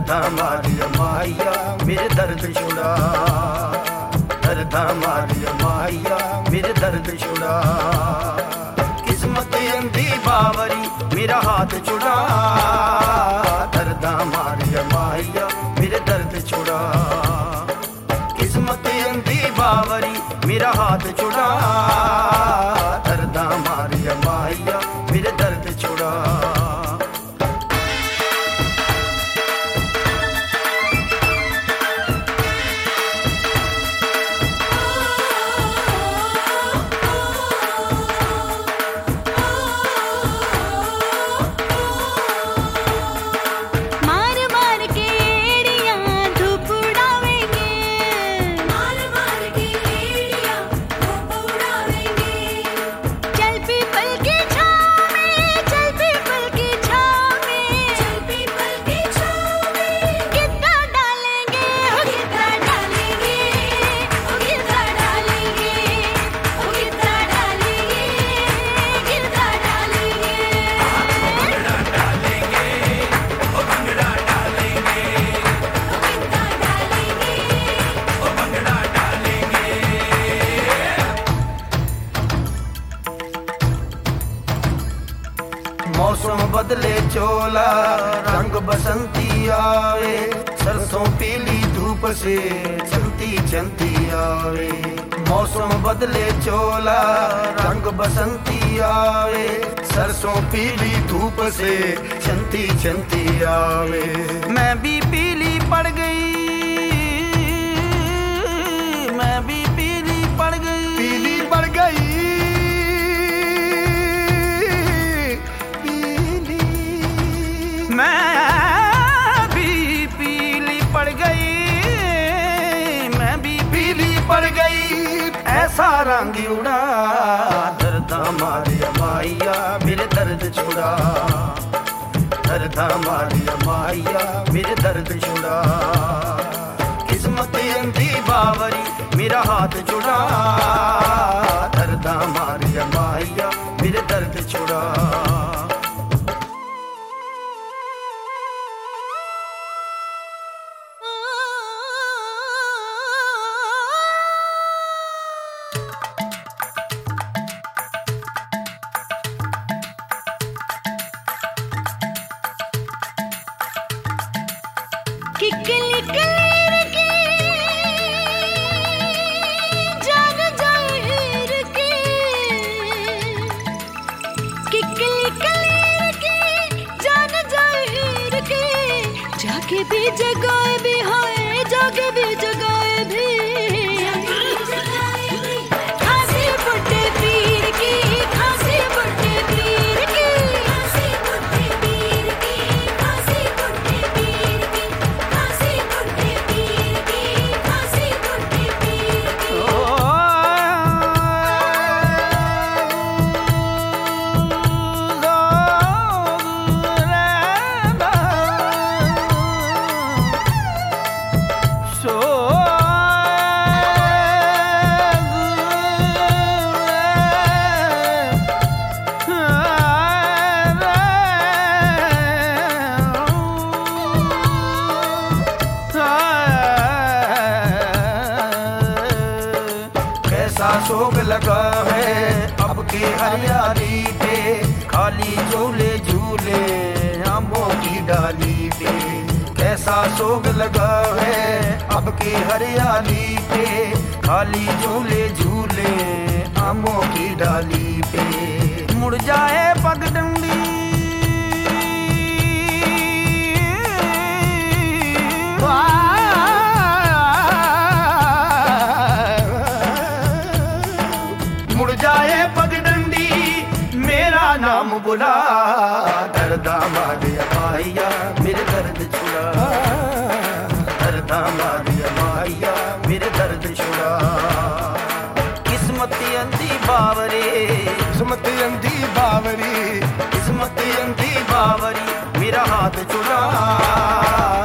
दर्दा मारिया माहिया मेरे दर्द छुड़ा, दर्दा मारिया माहिया मेरे दर्द छुड़ा। किस्मत अंधी बावरी मेरा हाथ छुड़ा, दर्दा मारिया माहिया मेरे दर्द छुड़ा। किस्मत अंधी बावरी मेरा हाथ छुड़ा, दर्दा मारिया माहिया मेरे दर्द छुड़ा। मौसम बदले चोला रंग बसंती आवे, सरसों पीली धूप से चलती चलती आवे। मौसम बदले चोला रंग बसंती आवे, सरसों पीली धूप से चलती चलती आवे। मैं भी पीली पड़ गई, मैं भी पीली पड़ गई, पीली पड़ गई। मैं भी पीली पड़ गई, मैं भी पीली पड़ गई। ऐसा रंग उड़ा, दर्दा मारिया माहिया मेरे दर्द छुड़ा, दर्दा मारिया माहिया मेरे दर्द छुड़ा। किस्मत अंधी बावरी मेरा हाथ छुड़ा, दर्दा मारिया माहिया मेरे दर्द छुड़ा। किकली कलीर की जान जाहिर की, किकली कलीर की जान जाहिर की। जाके भी जगाए भी हाय, जाके भी जगाए भी। खांसी बुड्ढे पीर की, खांसी बुड्ढे पीर की, खांसी बुड्ढे पीर की, खांसी बुड्ढे पीर की, खांसी बुड्ढे पीर की, खांसी बुड्ढे पीर की। कैसा शोक लगा है अब की हरियाली पे, खाली झूले झूले आमों की डाली पे। कैसा शोक लगा है अब की हरियाली पे, खाली झूले झूले आमों की डाली पे। मुड़ जाए पगडंडी, मुड़ जाए पगडंडी मेरा नाम बुला, दर्दा मारिया माहिया मेरे दर्द छुड़ा, दर्दा मारिया माहिया मेरे दर्द छुड़ा। किस्मत अंधी बावरी, किस्मत अंधी बावरी, किस्मत अंधी बावरी मेरा हाथ छुड़ा।